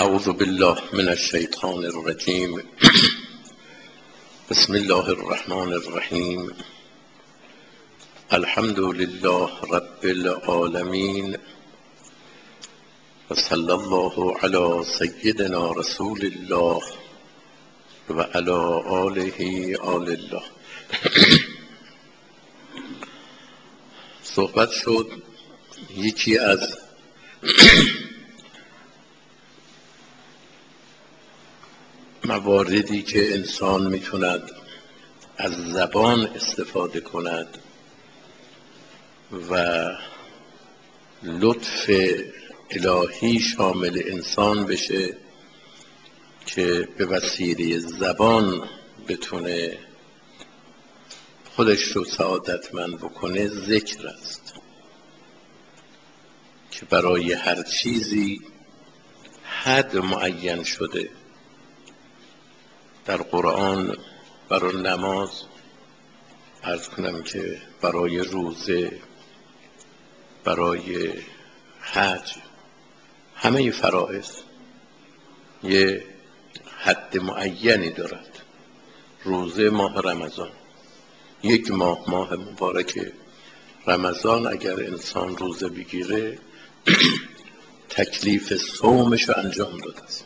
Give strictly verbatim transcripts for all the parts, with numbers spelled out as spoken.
اعوذ بالله من الشیطان الرجیم. بسم الله الرحمن الرحیم. الحمد لله رب العالمین و صلی الله علی سیدنا رسول الله و علی آله آل الله. صحبت شد یکی از مواردی که انسان میتوند از زبان استفاده کند و لطف الهی شامل انسان بشه که به وسیله زبان بتونه خودش رو سعادتمند بکنه، ذکر است که برای هر چیزی حد معین شده. در قرآن برای نماز، عرض کنم که برای روزه، برای حج، همه فرائض یه حد معینی دارد. روزه ماه رمضان، یک ماه ماه مبارک رمضان، اگر انسان روزه بگیره تکلیف صومش رو انجام داده است.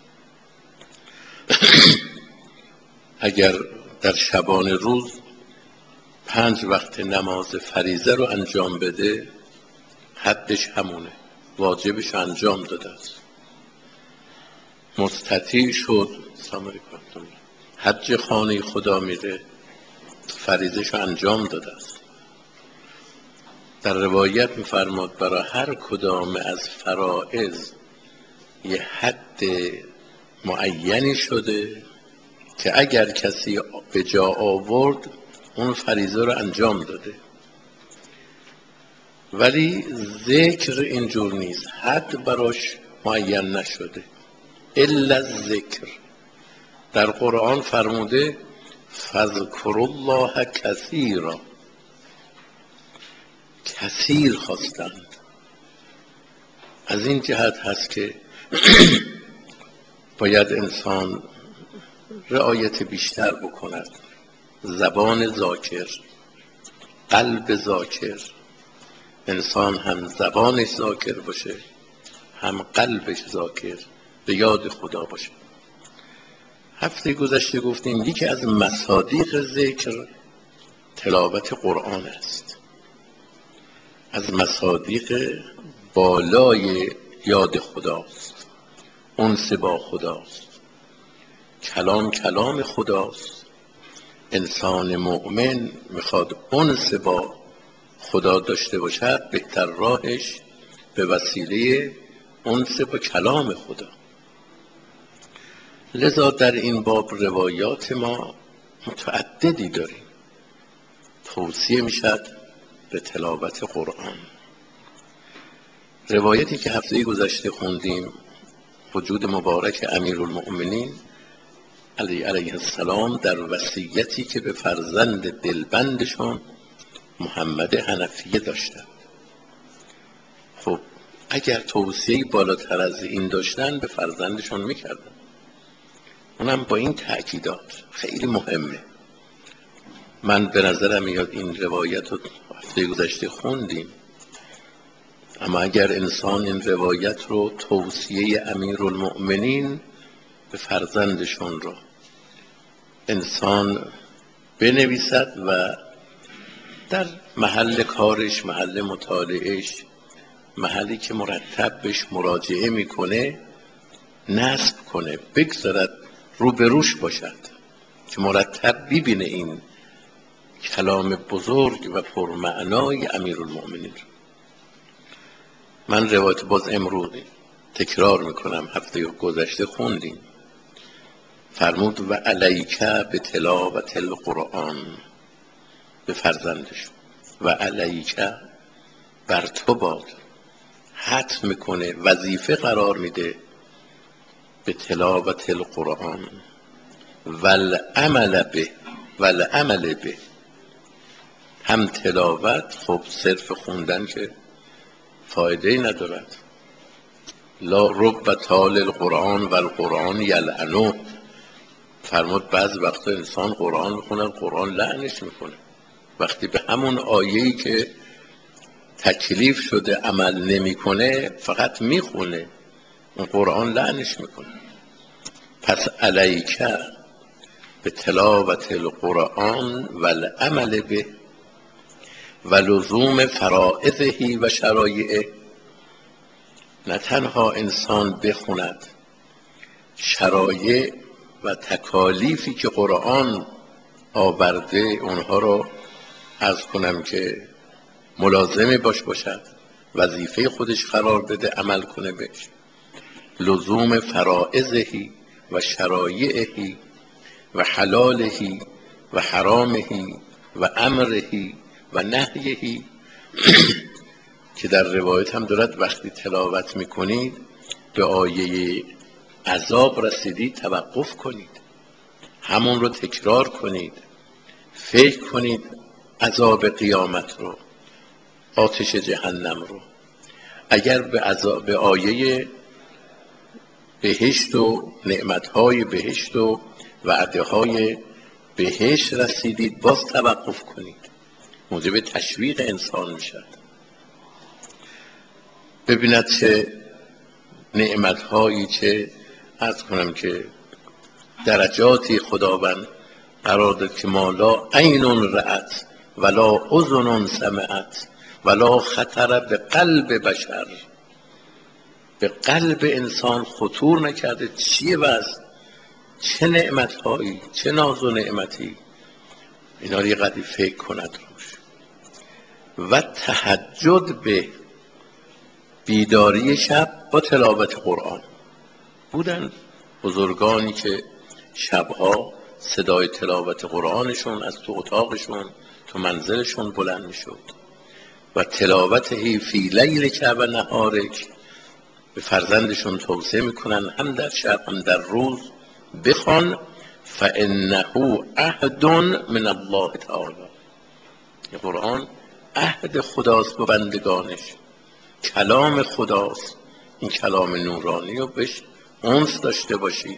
اگر در شبان روز پنج وقت نماز فریضه رو انجام بده، حدش همونه، واجبش انجام داده است. مستطیع شد حج خانه خدا میره، فریضه‌شو انجام داده است. در روایت میفرماد برای هر کدام از فرائض یه حد معینی شده که اگر کسی به جا آورد اون فریضه رو انجام داده. ولی ذکر اینجور نیست، حد براش معین نشده. الا الذکر، در قرآن فرموده فاذکروا الله کثیرا، کثیر خواستند. از این جهت هست که باید انسان رعایت بیشتر بکند. زبان ذاکر، قلب ذاکر، انسان هم زبانش ذاکر باشه هم قلبش ذاکر، به یاد خدا باشه. هفته گذشته گفتیم یکی از مصادیق ذکر تلاوت قرآن است. از مصادیق بالای یاد خداست، انس با خداست. کلام کلام خداست. انسان مؤمن میخواد انس با خدا داشته باشد، بهتر راهش به وسیله انس با کلام خدا. لذا در این باب روایات ما متعددی داریم. توصیه میشد به تلاوت قرآن. روایتی که هفته گذشته خوندیم، وجود مبارک امیرالمؤمنین علی علیه السلام در وصیتی که به فرزند دلبندشون محمد حنفیه داشتند. خب اگر توصیه‌ای بالاتر از این داشتن به فرزندشون میکردن، اونم با این تأکیدات خیلی مهمه. من به نظرم میاد این روایت رو هفته گذشته خوندیم، اما اگر انسان این روایت رو، توصیه امیرالمؤمنین به فرزندشون رو، انسان بنویسد و در محل کارش، محل مطالعهش، محلی که مرتب بهش مراجعه میکنه نصب کنه، بگذارد روبروش باشد که مرتب ببینه این کلام بزرگ و پرمعنای امیرالمؤمنین. من روایت باز امروز تکرار میکنم، هفته گذشته خوندیم. فرمود و علیک به تلاوت القرآن، به فرزندش، و علیک بر تو باد، حتم میکنه، وظیفه قرار میده، به تلاوت القرآن والعمل به، والعمل به، هم تلاوت. خب صرف خوندن که فایده ندارد، لا رب تال القرآن و القرآن یلعنو. فرمود بعض وقتا انسان قرآن میخونه قرآن لعنش میکنه. وقتی به همون آیه‌ای که تکلیف شده عمل نمیکنه فقط میخونه، اون قرآن لعنش میکنه. پس علیکه به تلاوت القرآن و العمل به و لزوم فرائضه و شرایعه. نه تنها انسان بخوند، شرایع و تکالیفی که قرآن آورده اونها رو عرض کنم که ملازم باش باشد، وظیفه خودش قرار بده، عمل کنه بهش. لزوم فرائضه و شرایعه و حلاله و حرامه و امره و نهیه که در روایت هم دارد وقتی تلاوت میکنید به آیه عذاب رسیدید توقف کنید، همون رو تکرار کنید، فکر کنید عذاب قیامت رو، آتش جهنم رو. اگر به عذاب به آیه بهشت و نعمتهای بهشت و وعده های بهشت رسیدید باز توقف کنید، موجب تشویق انسان میشد. ببیند چه نعمتهایی، چه عرض کنم که درجاتی خداوند قرار داد که ما لا عین رأت ولا اذن سمعت ولا خطر به قلب بشر، به قلب انسان خطور نکرده. چیه وضع؟ چه نعمتهایی، چه ناز و نعمتی، اینا رو یه قدری فکر کند روش. و تهجد به بیداری شب با تلاوت قرآن. بودن بزرگانی که شبها صدای تلاوت قرآنشون از تو اتاقشون تو منزلشون بلند میشد و تلاوته فی لیلک و نهارک به فرزندشون توصیه میکنن هم در شب هم در روز بخوان، فانه عهد من الله تعالی. این قرآن عهد خداست با بندگانش، کلام خداست. این کلام نورانی رو بهش انس داشته باشید.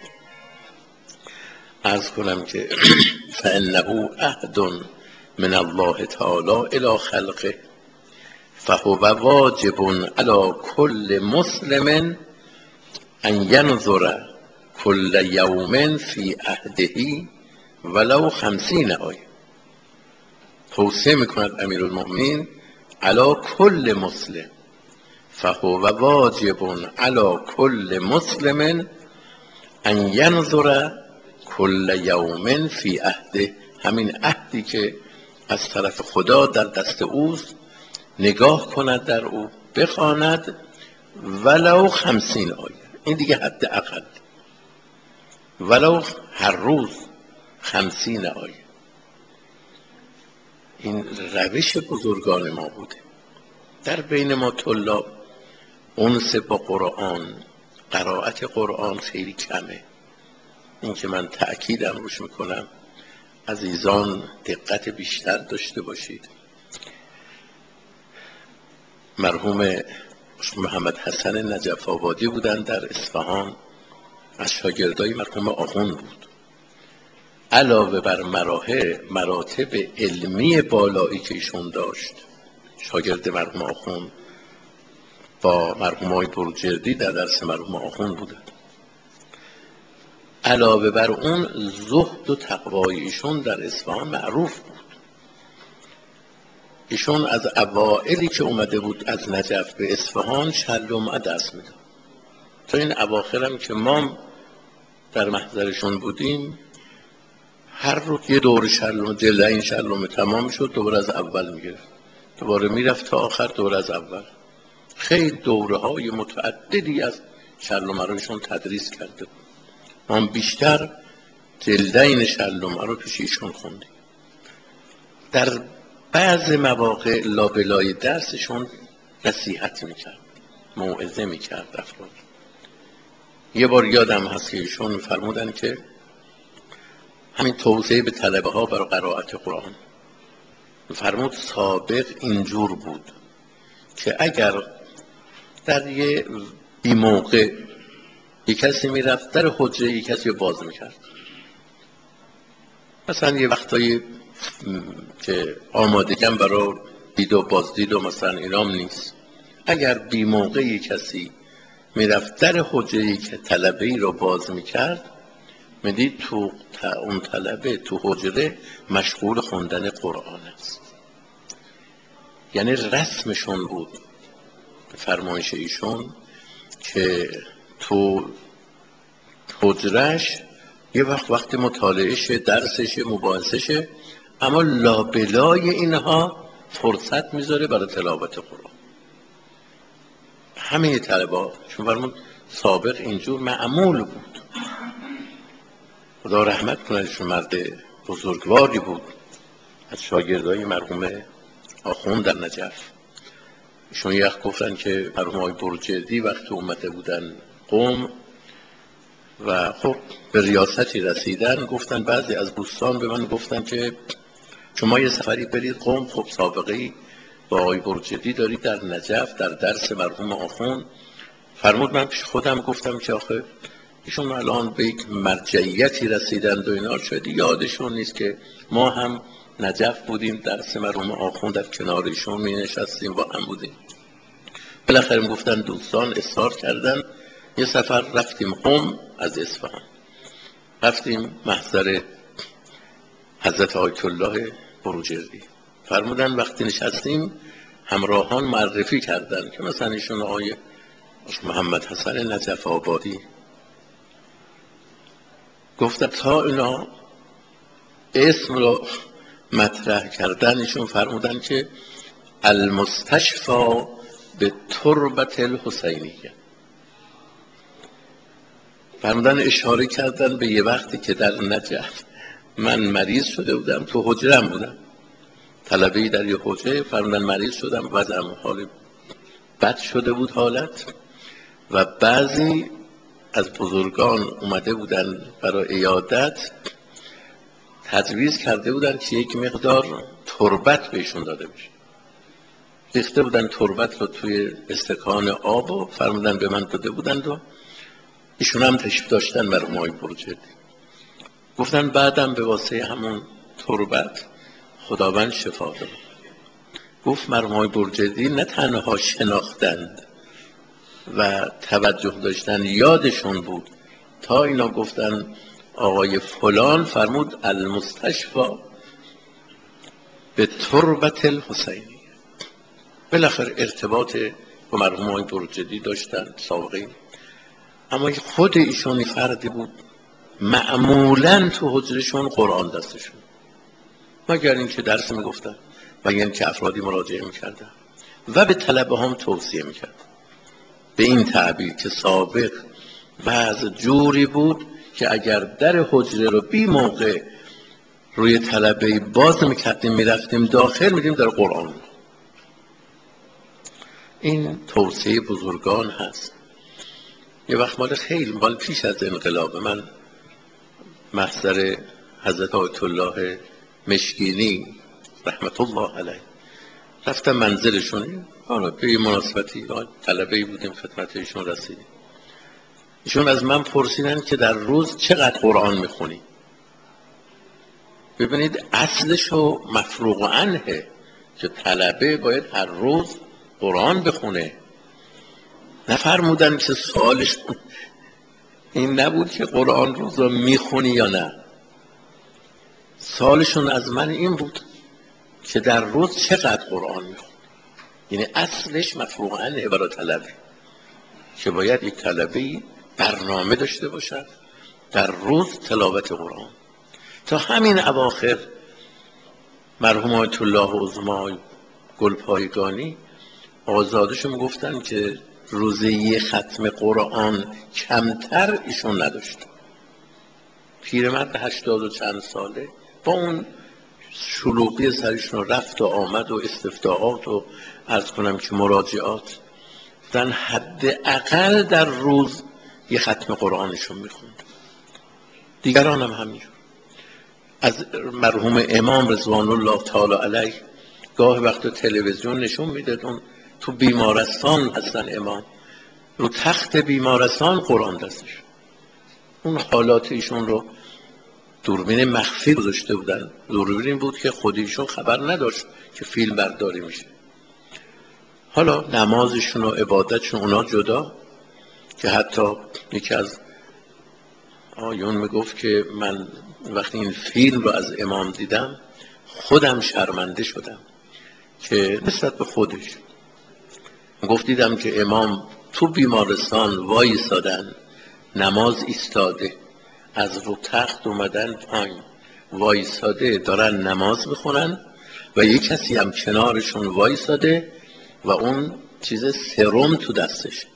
عرض کنم که فانه عهد من الله تعالی الی خلقه فهو واجب علی کل مسلم ان ینظر کل یوم فی عهده ولو خمسین آیه. توصیه میکند امیرالمؤمنین علی کل مسلم، فهو واجب علی کل مسلم ان ینظر کل یوم فی عهده. همین عهدی که از طرف خدا در دست اوست نگاه کند در او، بخواند ولو خمسین آیه. این دیگه حد اقل، ولو هر روز خمسین آیه. این روش بزرگان ما بوده. در بین ما طلاب انس با قرآن، قرائت قرآن خیلی کمه. این که من تأکیدم روش میکنم عزیزان دقت بیشتر داشته باشید. مرحوم محمد حسن نجف آبادی بودن در اصفهان، از شاگردای مرحوم آخوند بود. علاوه بر مراحل مراتب علمی بالایی که ایشون داشت، شاگرد مرحوم آخوند با مرحوم های بروجردی در درس مرحوم آخوند بودن. علاوه بر اون زهد و تقوای ایشون در اصفهان معروف بود. ایشون از اوائلی که اومده بود از نجف به اصفهان شلوم دست میداد. تا این اواخر هم که ما در محضرشون بودیم هر روز یه دور شلوم، جلده این شلوم تمام شد دوباره از اول میگرفت، دوباره میرفت تا آخر دوباره از اول. خیلی دوره های متعددی از شلوم روشون تدریس کرده بود. ما بیشتر جلده این شلوم رو پیش ایشون خوندیم. در بعض مواقع لابلای درسشون نصیحت میکرد، موعظه میکرد افراد. یه بار یادم هست که ایشون فرمودن که همین توصیه به طلبه ها برای قرائت قرآن، فرمود سابق اینجور بود که اگر در یه بی موقع یک کسی میرفت در حجره یک کسی رو باز میکرد. مثلا یه وقتایی که آمادگیم برای دید و بازدید و مثلا اینام نیست، اگر بی موقعی کسی میرفت در حجره که طلبه‌ای رو باز میکرد، میدید تو اون طلبه تو حجره مشغول خوندن قرآن است. یعنی رسمشون بود به فرمایش ایشون که تو حجرش یه وقت وقت مطالعهشه، درسشه، مباحثشه، اما لابلای اینها فرصت میذاره برای تلاوت قرآن. همه طلبا چون فرمود سابق اینجور معمول بود. خدا رحمت کنه، ایشون مرد بزرگواری بود، از شاگردای مرحوم آخوند در نجف. ایشون یک گفتن که مرحوم آقای بروجردی وقتی اومده بودن قم و خب به ریاستی رسیدن، گفتن بعضی از دوستان به من گفتن که شما یه سفری برید قم، خب سابقه با آقای بروجردی دارید در نجف در درس مرحوم آخوند. فرمود من پیش خودم گفتم که آخه ایشون الان به یک مرجعیتی رسیدند و اینا، شاید یادشون نیست که ما هم نجف بودیم، درس مرحوم آخوند در کنار ایشون می نشستیم، با هم بودیم. بالاخره گفتن دوستان اصرار کردن، یه سفر رفتیم قم، از اصفهان رفتیم محضر حضرت آیت الله بروجردی. فرمودن وقتی نشستیم همراهان معرفی کردن که مثلا ایشون آقای محمد حسن نجف آبادی. گفتن تا اینا اسم رو مطرح کردن، ایشون فرمودن که المستشفى به تربت الحسینیه. فرمودن اشاره کردن به یه وقتی که در نجف من مریض شده بودم، تو حجرم بودم، طلبه‌ای در یه حجره. فرمودن مریض شدم، وضعم حال بد شده بود حالت، و بعضی از بزرگان اومده بودن برای عیادت، تجویز کرده بودن که یک مقدار تربت بهشون داده بشه. ریخته بودن تربت رو توی استکان آب و فرمودن به من داده بودن و ایشون هم تشریف داشتن برای مای بروجردی. گفتن بعدم به واسه همون تربت خداوند شفا داد. گفت مرحوم بروجردی نه تنها شناختند و توجه داشتن، یادشون بود، تا اینا گفتن آقای فلان فرمود المستشفى به تربت الحسینی. بالاخره ارتباط با مرحوم آقای بروجردی داشتن سابقه، اما خود ایشون فردی بود معمولاً تو حجرشون قرآن دستشون، مگر اینکه درس میگفتن و یعنی که افرادی مراجعه میکردن و به طلبه هم توصیه میکرد. به این تعبیر که سابق بعض جوری بود که اگر در حجره رو بی موقع روی طلبه باز میکردیم میرفتیم داخل میدیم در قرآن. این توصیه بزرگان هست. یه وقت مال خیلی مال پیش از انقلاب، من محضر حضرت آیت الله مشکینی رحمت الله علیه رفتم منزلشون، حالا به یه مناسبتی طلبه‌ای بودیم خدمت ایشون رسیدیم. ایشون از من پرسیدن که در روز چقدر قرآن میخونی؟ ببینید اصلش و مفروغ عنه که طلبه باید هر روز قرآن بخونه. نفرمودن که سوالشون این نبود که قرآن روزا میخونی یا نه، سوالشون از من این بود که در روز چقدر قرآن میخونی. یعنی اصلش مفروغ عنه برای طلبه که باید یک طلبه برنامه داشته باشد در روز تلاوت قرآن. تا همین اواخر مرحوم آیت الله عظما گلپایگانی آزادشون گفتن که روزی ختم قرآن کمتر ایشون نداشت. پیرمرد هشتاد و چند ساله با اون شلوغی سرشون رفت و آمد و استفتاحات و عرض کنم که مراجعات، دن حد اقل در روز یه ختم قرآنشون میخوند. دیگران هم همینجور. از مرحوم امام رضوان الله تعالی علیه گاه وقت تلویزیون نشون میدادن تو بیمارستان هستن امام، رو تخت بیمارستان قرآن دستش. اون حالات ایشون رو دوربین مخفی گذاشته بودن. دوربین بود که خودشون خبر نداشت که فیلم برداری میشه. حالا نمازشون و عبادتشون اونا جدا، که حتی یکی از آیون میگفت که من وقتی این فیلم رو از امام دیدم خودم شرمنده شدم که نسبت به خودش. گفت دیدم که امام تو بیمارستان وایسادن، نماز ایستاده، از رو تخت اومدن پایین وایساده دارن نماز میخونن و یک کسی هم کنارشون وایساده و اون چیز سرم تو دستش،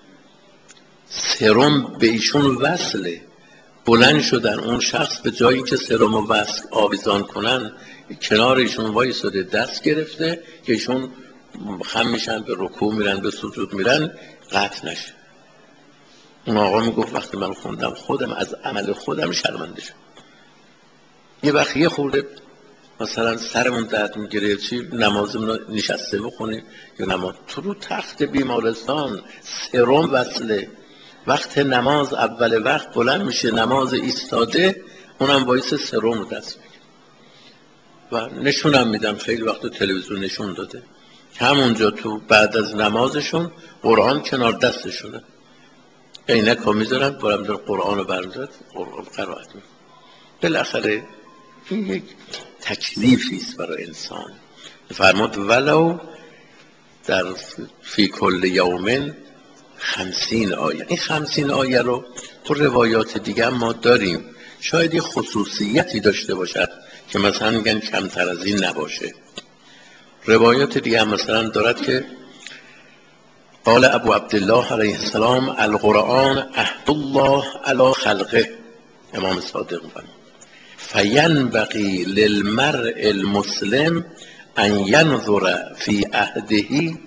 سرم به ایشون وصله. بلند شدن، اون شخص به جایی که سرم و وصل آویزان کنن کنار ایشون وایساده، دست گرفته که ایشون خم میشن، به رکوع میرن، به سجود میرن، قطع نشه. اون آقا میگفت وقتی من خوندم خودم از عمل خودم شرمنده شدم. یه وقت یه خورده مثلا سرمون درد میگیره چی، نمازمون نشسته بخونیم یا نماز تو رو تخت بیمارستان سرم وصله، وقت نماز اول وقت بلند میشه نماز ایستاده، اونم وایس سرم رو دست میگه و نشونم میدم. خیلی وقت تلویزیون نشون داده همونجا تو بعد از نمازشون قرآن کنار دستشونه، عینک ها میذارن، برم در قرآن رو برمیدارد قرآن قرائت میکنن. بالاخره این یک تکلیفی است برای انسان. فرمود ولو در فی کل یومن خمسین آیه. این خمسین آیه رو تو روایات دیگه ما داریم، شاید یه خصوصیتی داشته باشد که مثلا میگن کمتر از این نباشه. روایات دیگه هم مثلا دارد که قال ابو عبدالله علیه السلام القرآن عهد الله علی خلقه، امام صادق می‌فرماید فینبغی للمرء المسلم ان ینظر فی عهده،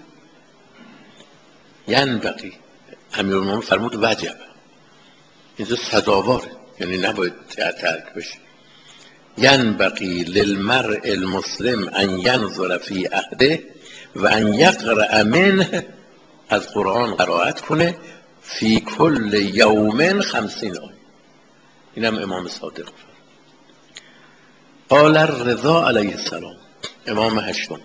ینبغی امیرالمومنین فرمود وجب، اینجا سزاواره، یعنی نباید ترک بشه. ینبغی للمرء المسلم ان ینظر فی عهده و ان یقرأ منه، از قرآن قرائت کنه، فی کل یوم خمسین آیه. اینم امام صادق. قال الرضا علیه السلام، امام هشتم،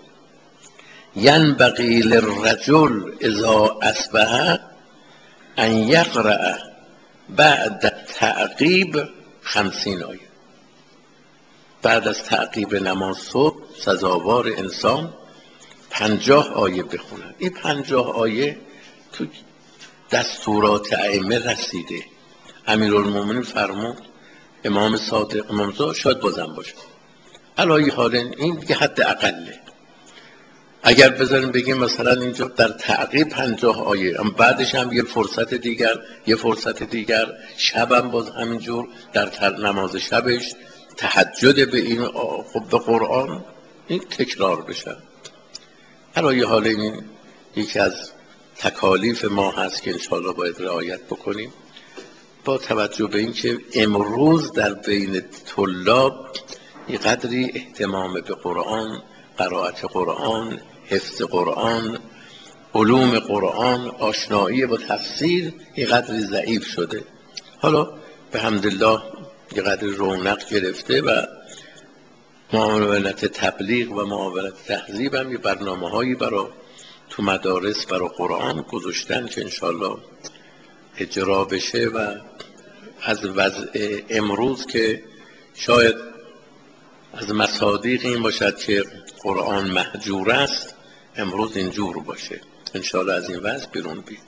ینبغی للرجل اذا اصبح ان یقرأ بعد تعقیب خمسین آیه. بعد از تعقیب نماز صبح سزاوار انسان پنجاه آیه بخونن. این پنجاه آیه تو دستورات ائمه رسیده. امیرالمومنین فرمود، امام صادق، امام صادق شاید بازم باشه، علی حال این دیگه حد اقله. اگر بذاریم بگیم مثلا اینجا در تعقیب پنجاه آیه، اما بعدش هم یه فرصت دیگر، یه فرصت دیگر، شبم باز همینجور در نماز شبش تهجد به این خب به قرآن، این تکرار بشه. علی حال این یکی از تکالیف ما هست که انشاءالله باید رعایت بکنیم، با توجه به اینکه امروز در بین طلاب یه قدری اهتمام به قرآن، قرائت قرآن، حفظ قرآن، علوم قرآن، آشنایی با تفسیر یه قدری ضعیف شده. حالا به حمدالله یه قدری رونق گرفته و معاونت تبلیغ و معاونت تهذیب هم یه برنامه هایی برای تو مدارس برای قرآن گذاشتن که انشاءالله اجرا بشه و از وضع امروز که شاید از مصادیق این باشد که قرآن مهجور است، امروز اینجور باشه. انشاءالله از این وضع بیرون بید.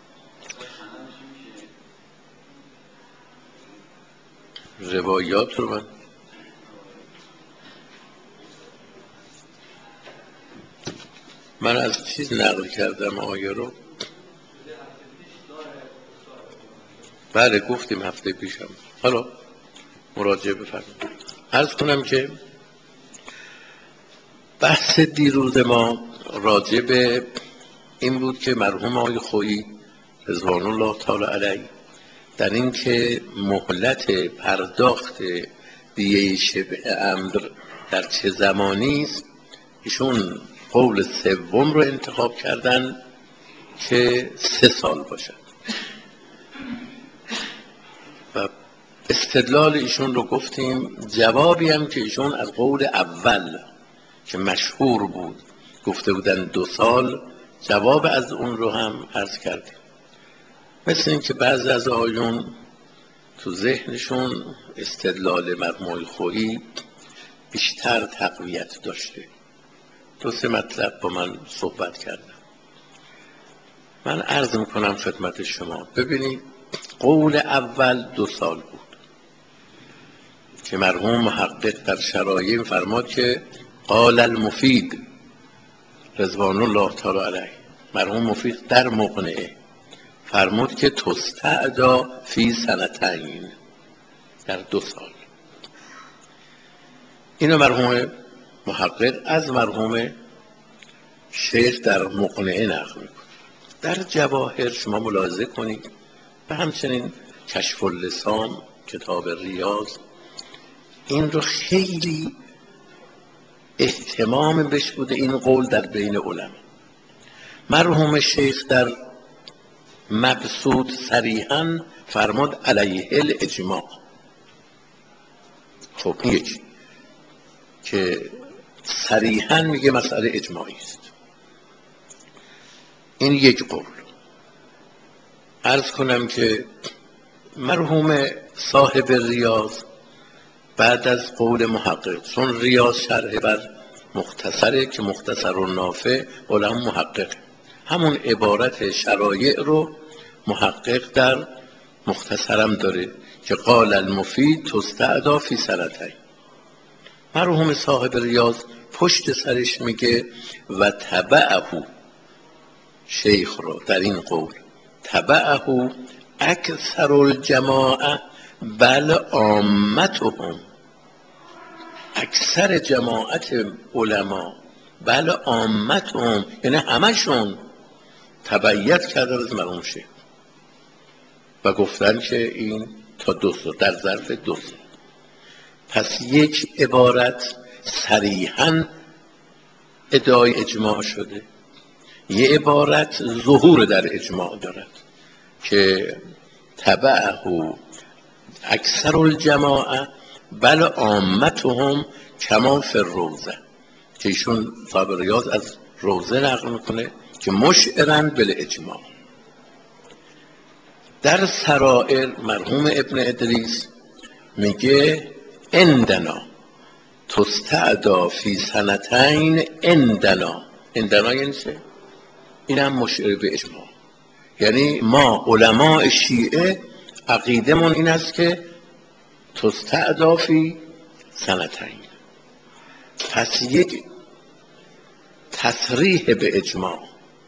روایات رو من من از چیز نقل کردم آیه رو، بله گفتیم هفته پیشم، حالا مراجعه بفرمایید. عرض کنم که بحث دیروز ما راجع به این بود که مرحوم آقای خویی رضوان الله تعالی علیه در این که مهلت پرداخت دیه شبه عمد در چه زمانی است، ایشون قول سوم رو انتخاب کردن که سه سال باشد و استدلال ایشون رو گفتیم. جوابی هم که ایشون از قول اول که مشهور بود گفته بودن دو سال، جواب از اون رو هم عرض کردیم. مثل این که بعضی از آیون تو ذهنشون استدلال مرحوم خویی بیشتر تقویت داشته. دو سه مطلب با من صحبت کردم. من عرض میکنم خدمت شما. ببینید قول اول دو سال بود که مرحوم محقق در شرایع فرماد که قال المفید رضوان الله تعالی علیه، مرحوم مفید در مقنعه فرمود که تستعدا فی سنتین، در دو سال. اینو مرحوم محقق از مرحوم شیخ در مقنعه نقل میکنه. در جواهر شما ملاحظه کنید و همچنین کشف اللسان کتاب ریاض این رو خیلی اهتمام بش بوده این قول در بین علما. مرحوم شیخ در مبسوط صریحا فرمود علیه الاجماع. خب این یکی که صریحا میگه مسئله اجماعی است. این یک قول. عرض کنم که مرحوم صاحب ریاض بعد از قول محقق، چون ریاض شرح بر مختصره که مختصر و نافع علم محقق، همون عبارت شرایع رو محقق در مختصرم داره که قال المفید تستعدا فی سنتین. مرحوم صاحب ریاض پشت سرش میگه و تبعه شیخ رو در این قول، تبعه اکثر الجماعه بل عامتهم، اکثر جماعت علما بل عامتهم یعنی همشون تبعیت کردن از مرحوم شیخ و گفتن که این تا دو سال در ظرف دو سال. پس یک عبارت صریحاً ادعای اجماع شده، یه عبارت ظهور در اجماع دارد که تبعه اکثر الجماعه بل عامتهم کما فی الروضه، که ایشون صاحب ریاض از روضه نقل میکنه که مشعرن بالاجماع. در سرائر مرحوم ابن ادریس میگه عندنا تستعدا فی سنتین عندنا. عندنا یعنی چه؟ این هم مشعر به اجماع. یعنی ما علماء شیعه عقیدمون این است که تستعدا فی سنتین. پس یک تصریح به اجماع.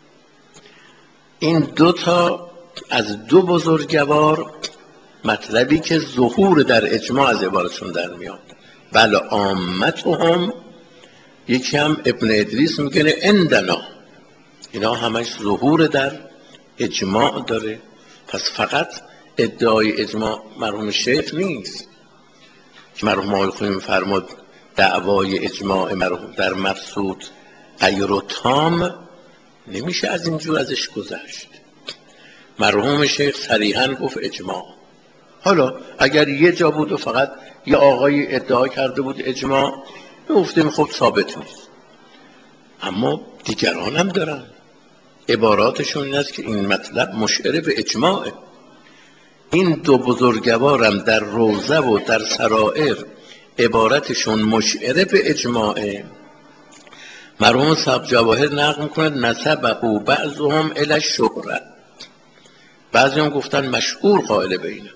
این دو تا از دو بزرگوار مطلبی که ظهور در اجماع از عبارتشون در میاد. بل عامتهم، یکی هم ابن ادریس میگه عندنا، اینا همش ظهور در اجماع داره. پس فقط ادعای اجماع مرحوم شیخ نیست که مرحوم آقای خویی میفرماد دعوای اجماع مرحوم در مبسوط غیر و تام نمیشه از اینجور ازش گذشت. مرحوم شیخ صریحاً گفت اجماع. حالا اگر یه جا بود و فقط یه آقای ادعا کرده بود اجماع، گفتیم خب ثابت نیست، اما دیگران هم دارن عباراتشون این است که این مطلب مشعر به اجماعه. این دو بزرگوارم در روضه و در سرائر عبارتشون مشعر به اجماعه. مرحوم صاحب جواهر نقل میکنه نسبه بعضهم الی الشهره، بعضی هم گفتن مشهور قائل به اینه،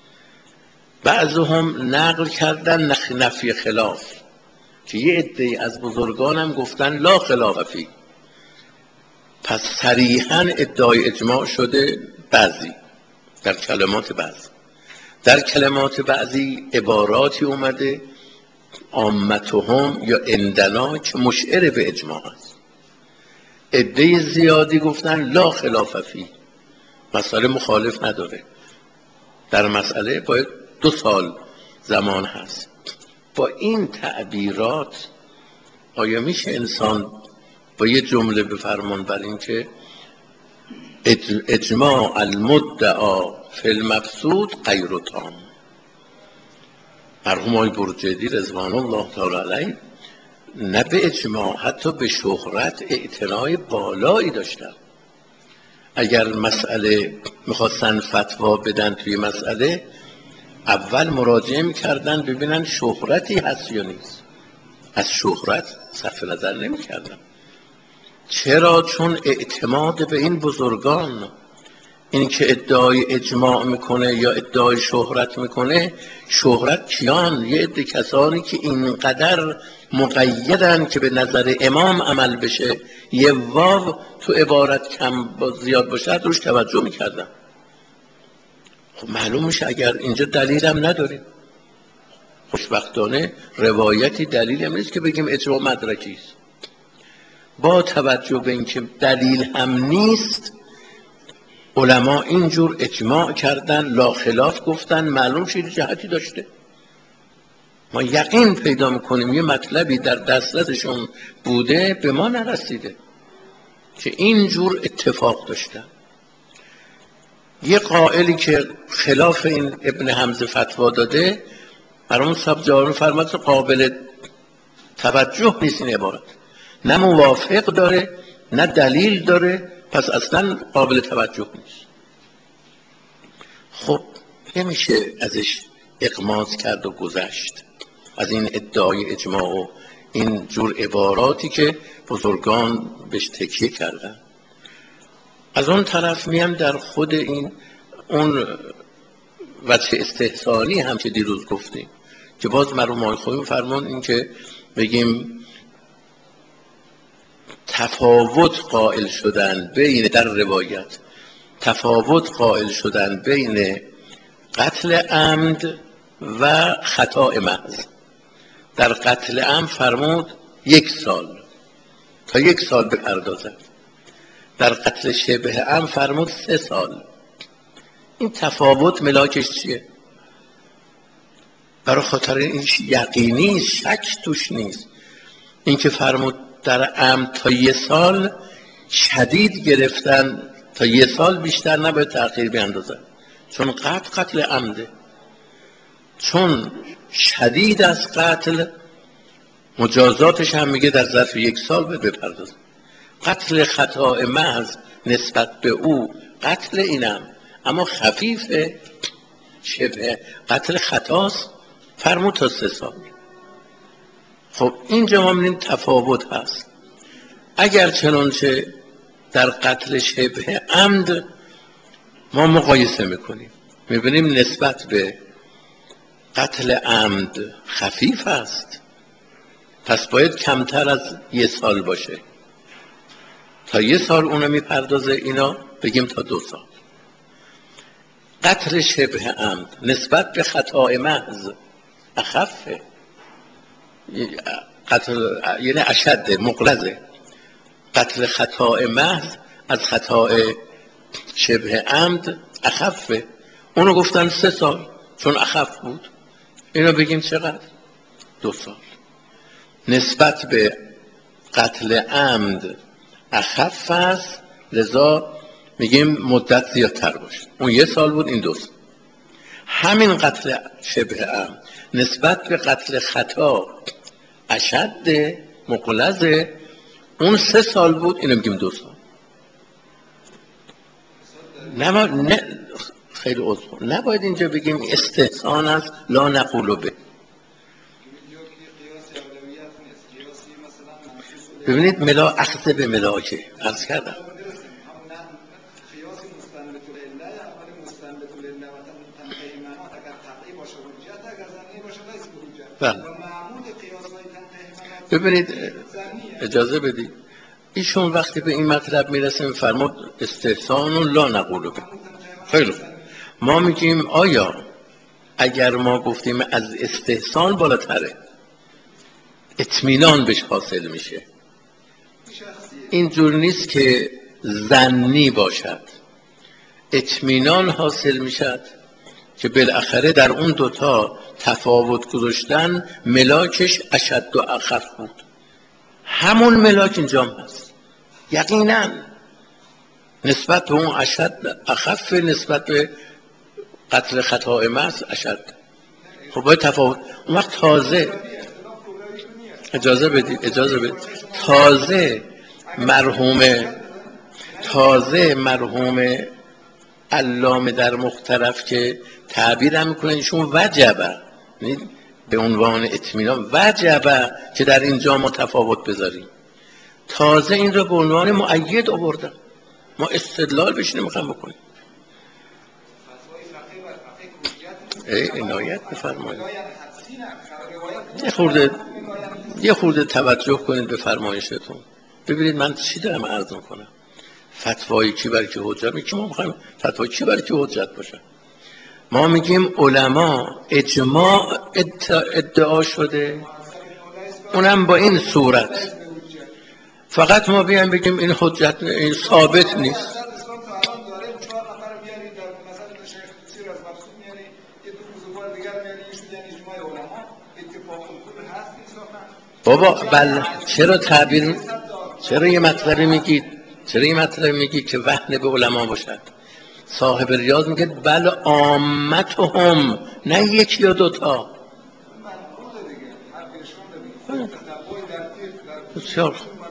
بعضهم نقل کردن نفی خلاف که یه عده از بزرگان هم گفتن لا خلاف فی. پس صریحاً ادعای اجماع شده بعضی در کلمات بعضی. در کلمات بعضی عباراتی اومده عامتهم یا عندنا که مشعر به اجماع است. عده زیادی گفتن لا خلاف فی، مسئله مخالف نداره، در مسئله باید دو سال زمان هست. با این تعبیرات آیا میشه انسان با یه جمله بفرمان بر این که اجماع المدعا فی المقصود غیر تام. مرحوم آقای برجردی رضوان الله تعالی علیه نه به اجماع، حتی به شهرت اعتنای بالایی داشتن. اگر مسئله میخواستن فتوا بدن توی مسئله، اول مراجعه میکردن ببینن شهرتی هست یا نیست. از شهرت صرف نظر نمیکردن. چرا؟ چون اعتماد به این بزرگان، این که ادعای اجماع میکنه یا ادعای شهرت میکنه، شهرت کیان؟ یه عده کسانی که اینقدر مقیدن که به نظر امام عمل بشه یه واو تو عبارت کم زیاد باشه روش توجه میکردن. خب معلوم میشه اگر اینجا دلیل هم نداریم. خوشبختانه روایتی دلیل هم نیست که بگیم اجماع مدرکی است. با توجه به اینکه دلیل هم نیست، علما اینجور اجماع کردن، لا خلاف گفتن، معلوم شد جهتی داشته. ما یقین پیدا میکنیم یه مطلبی در دسترسشون بوده به ما نرسیده که اینجور اتفاق داشتن. یه قائلی که خلاف این ابن حمزه فتوا داده، برامون صاحب جواب فرماد قابل توجه نیست این عبارت، نه موافق داره نه دلیل داره، پس اصلا قابل توجه نیست. خب نمیشه ازش اغماض کرد و گذشت از این ادعای اجماع و این جور عباراتی که بزرگان بهش تکیه کردن. از اون طرف میم در خود این اون وجه استحسانی هم که دیروز گفتیم که باز مرحوم آقای خویی فرمان این که بگیم تفاوت قائل شدن بین در روایت تفاوت قائل شدن بین قتل عمد و خطا محض. در قتل عمد فرمود یک سال تا یک سال بپردازد، در قتل شبه عمد فرمود سه سال. این تفاوت ملاکش چیه؟ برای خاطر این یقینی شک توش نیست. این که فرمود در عمد تا یه سال شدید گرفتن، تا یه سال بیشتر نباید تأخیر بیندازن، چون قتل قتل عمده، چون شدید از قتل مجازاتش هم میگه در ظرف یک سال باید بپردازن. قتل خطا محض نسبت به او قتل اینم اما خفیفه، شبه قتل خطاست، فرمود تا سه سال. خب اینجا ما می‌بینیم تفاوت هست. اگر چنانچه در قتل شبه عمد ما مقایسه میکنیم میبینیم نسبت به قتل عمد خفیف است، پس باید کمتر از یه سال باشه. تا یه سال اونو میپردازه، اینا بگیم تا دو سال. قتل شبه عمد نسبت به خطا محض اخفه، قتل یعنی اشد مغلظه. قتل خطا محض از خطا شبه عمد اخفه، اونو گفتن سه سال چون اخف بود، اینو بگیم چقدر؟ دو سال. نسبت به قتل عمد اخف است، لذا میگیم مدت زیادتر باشه. اون یه سال بود، این دو سال. همین قتل شبه عمد نسبت به قتل خطا اشد مغلظ، اون سه سال بود، اینو میگیم دو سال. نه نه خیلی عذر، نباید اینجا بگیم استحسان است لا نقول به. ببینید ملا اخذ به ملاکه عرض کردم. بله. ببینید اجازه بدید، ایشون وقتی به این مطلب میرسه میفرماد استحسان لا نقول به. خیلی خوب، ما میگیم آیا اگر ما گفتیم از استحسان بالاتره، اطمینان بهش حاصل میشه، اینجور نیست که ظنی باشد، اطمینان حاصل میشد که بالاخره در اون دوتا تفاوت گذاشتن ملاکش اشد و اخف بود. همون ملاک اینجا هست یقینا، نسبت به اون اشد اخف، نسبت به قتل خطا محض اشد. خب باید تفاوت. اون وقت تازه اجازه بدید اجازه بدید تازه مرحوم تازه مرحوم علامه در مختلف که تعبیر هم میکنه ایشون وجبه، به عنوان اطمینان وجبه که در اینجا ما تفاوت بذاریم. تازه این رو به عنوان مؤید آوردن، ما استدلال بهش نمیخوام بکنیم. ای عنایت بفرمایید. یه خورده یه خورده توجه کنید به فرمایشتون. ببینید من چی دارم عرض میکنم. فتوای کی برای کی حجت میگه؟ ما میخوایم فتوای کی برای کی حجت باشه؟ ما میگیم علما اجماع ادعا شده، اونم با این صورت. فقط ما بیایم بگیم این حجت این ثابت نیست. بابا بله چرا تعبیر چرا یه مطلبی میگید چرا یه مطلبی میگید که وهن به علما باشد؟ صاحب ریاض میگه بله عامتهم، نه یک یا دوتا. بسیار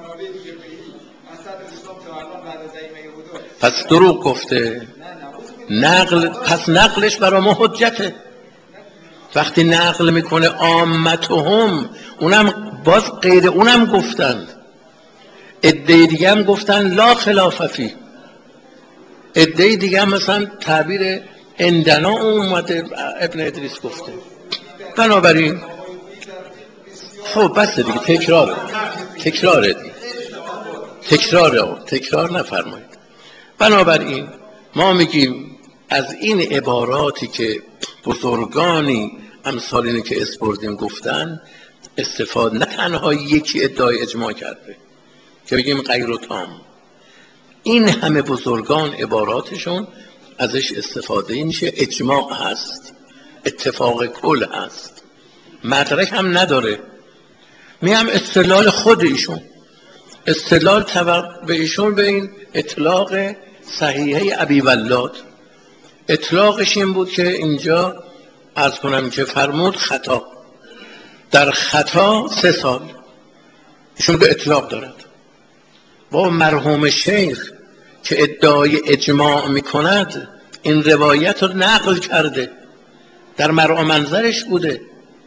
پس دروغ گفته. نقل پس نقلش برای ما حجته. وقتی نقل میکنه عامتهم، اونم باز غیر اونم گفتند، عده دیگه هم گفتن لا خلاف فی، عده دیگه هم مثلا تعبیر اندنا اومده ابن ادریس گفته. بنابراین خب بس دیگه تکراره تکراره دیگه تکراره تکرار نفرمایید. بنابراین ما میگیم از این عباراتی که بزرگانی امثال اینه که اسپردیم گفتن استفاده، نه تنها یکی ادعای اجماع کرده که بگیم غیر و تام، این همه بزرگان عباراتشون ازش استفاده میشه. اجماع هست، اتفاق کل هست، مدرک هم نداره. میام استدلال خود ایشون، استدلال طبق به ایشون به این اطلاق صحیحه ابی ولاد، اطلاقش این بود که اینجا عرض کنم که فرمود خطا، در خطا سه سال. ایشون به اطلاق دارد. با مرحوم شیخ که ادعای اجماع میکند این روایت رو نقل کرده، در مرعا منظرش بوده.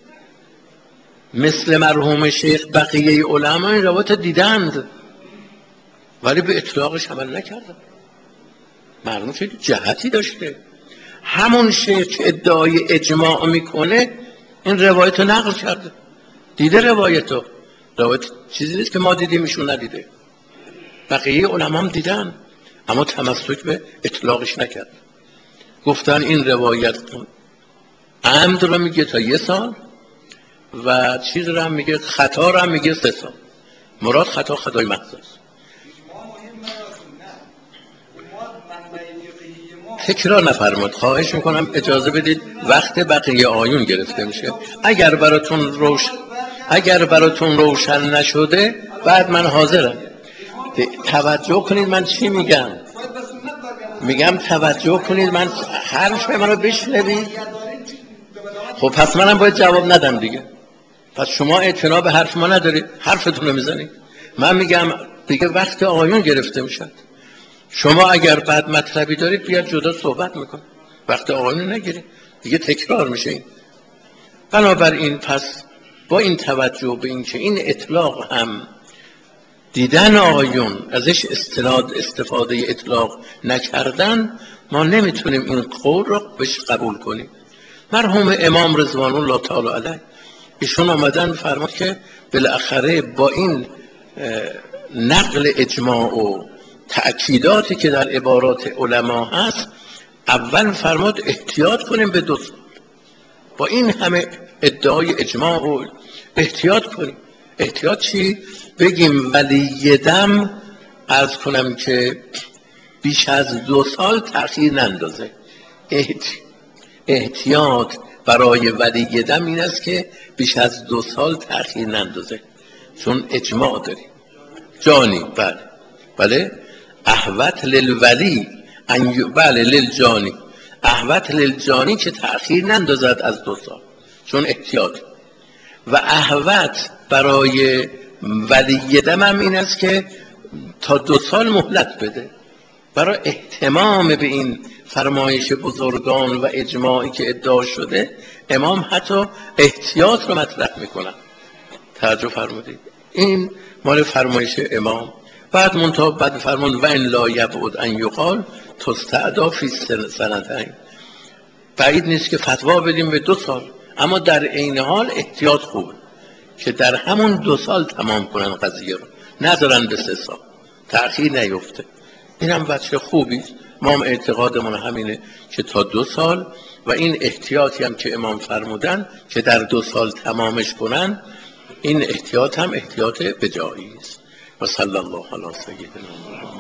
مثل مرحوم شیخ بقیه علما این روایت دیدند ولی به اطلاقش عمل نکردند. معلوم شد جهتی داشته. همون شیخ که ادعای اجماع میکنه این روایت رو نقل کرده، دیده روایت رو. روایت چیزی نیست که ما دیدیم ایشون ندیده، بقیه علما هم دیدن اما تمسک به اطلاقش نکرد. گفتن این روایت عمد رو میگه تا یه سال و چیز رو هم میگه، خطا رو هم میگه سه سال. مراد خطا خطای محض است. تکرار نفرمایید خواهش میکنم، اجازه بدید وقت بقیه آیون گرفته میشه. اگر براتون روشن اگر براتون روشن نشده بعد من حاضرم. توجه کنید من چی میگم. میگم توجه کنید من حرف منو بشنوید. خب پس منم باید جواب ندم دیگه. پس شما اعتنا به حرف ما ندارید، حرفتون رو میزنید. من میگم دیگه وقت آیون گرفته میشه. شما اگر بعد مطلبی دارید بیاد جدا صحبت میکن، وقت آیون نگیرید دیگه، تکرار میشه این. بنابراین پس با این توجه به این که این اطلاق هم دیدن آیون ازش استناد استفاده اطلاق نکردن، ما نمیتونیم این قول رو بهش قبول کنیم. مرحوم امام رضوان الله تعالی علیه ایشون آمدن فرمود که بالاخره با این نقل اجماع و تأکیداتی که در عبارات علما هست، اول فرمود احتیاط کنیم به دو سال. با این همه ادعای اجماع و احتیاط کنیم. احتیاط چی؟ بگیم ولی دم عرض کنم که بیش از دو سال تأخیر نندازه. احتیاط برای ولی دم این است که بیش از دو سال تأخیر نندازه، چون اجماع داریم. جانی بله بله. احوت للولی ان ی- بله للجانی، احوت للجانی که تأخیر نندازد از دو سال چون احتیاط، و احوت برای ولی دم هم این است که تا دو سال مهلت بده. برای اهتمام به این فرمایش بزرگان و اجماعی که ادعا شده، امام حتی احتیاط رو مطرح میکنن. توجه فرمودید؟ این مال فرمایش امام. بعد منتها بعد فرمان و ان لا یبعد ان یقال تستعدا فی سنتین، بعید نیست که فتوا بدیم به دو سال، اما در عین حال احتیاط خوبه که در همون دو سال تمام کنن قضیه رو، نذارن به سه سال تأخیر نیفته. این هم بچه خوبی. ما هم اعتقادمون همینه که تا دو سال، و این احتیاطی هم که امام فرمودن که در دو سال تمامش کنن، این احتیاط هم احتیاط بجایی است. و صلی الله علی سیدنا محمد.